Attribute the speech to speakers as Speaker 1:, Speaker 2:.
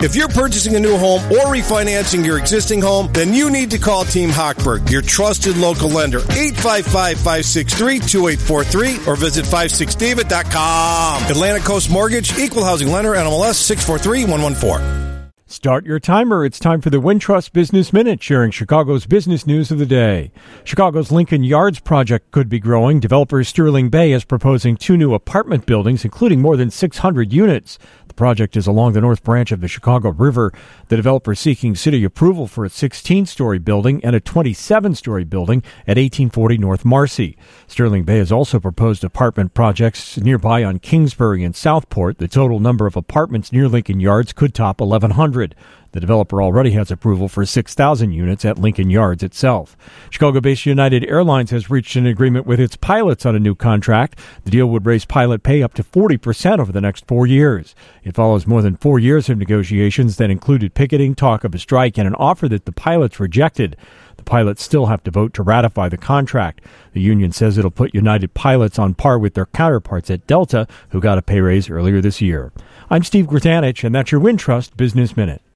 Speaker 1: If you're purchasing a new home or refinancing your existing home, then you need to call Team Hochberg, your trusted local lender, 855-563-2843, or visit 56david.com. Atlantic Coast Mortgage, Equal Housing Lender, NMLS 643114.
Speaker 2: Start your timer. It's time for the Wintrust Business Minute, sharing Chicago's business news of the day. Chicago's Lincoln Yards project could be growing. Developer Sterling Bay is proposing 2 new apartment buildings, including more than 600 units. The project is along the north branch of the Chicago River. The developer is seeking city approval for a 16-story building and a 27-story building at 1840 North Marcy. Sterling Bay has also proposed apartment projects nearby on Kingsbury and Southport. The total number of apartments near Lincoln Yards could top 1,100. The developer already has approval for 6,000 units at Lincoln Yards itself. Chicago-based United Airlines has reached an agreement with its pilots on a new contract. The deal would raise pilot pay up to 40% over the next 4 years. It follows more than 4 years of negotiations that included picketing, talk of a strike, and an offer that the pilots rejected. The pilots still have to vote to ratify the contract. The union says it'll put United pilots on par with their counterparts at Delta, who got a pay raise earlier this year. I'm Steve Gratanich, and that's your Wintrust Business Minute.